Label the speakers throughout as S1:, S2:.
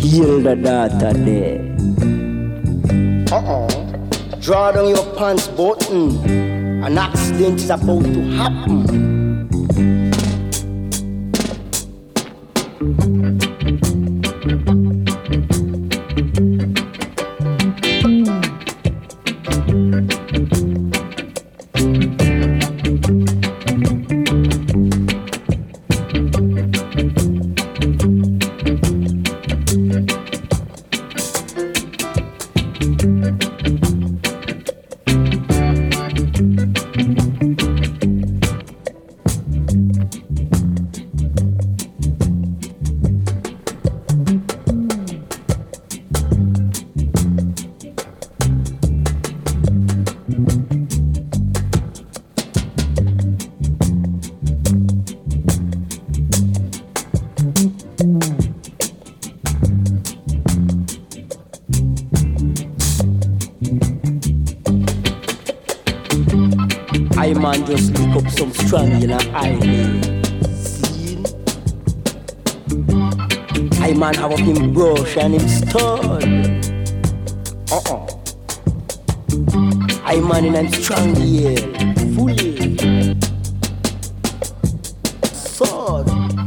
S1: Heal the data there.
S2: Draw down your pants button. An accident is about to happen. I man just pick up some strong in a island. See? I man have up him brush and him stud. I man in him strong here, fully. Sword.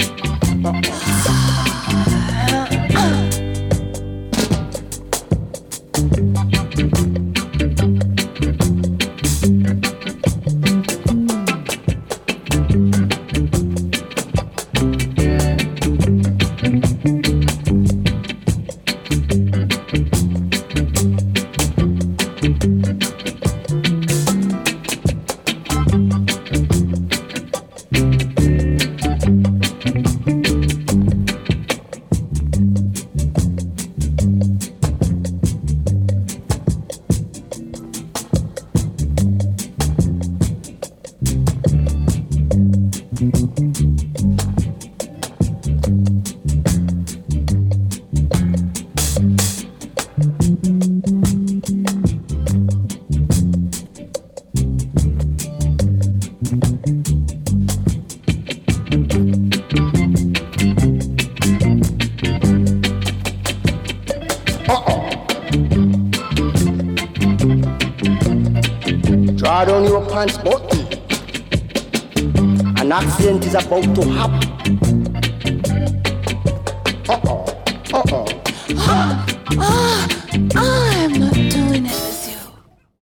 S2: Draw down your pants button. An accident is about to happen.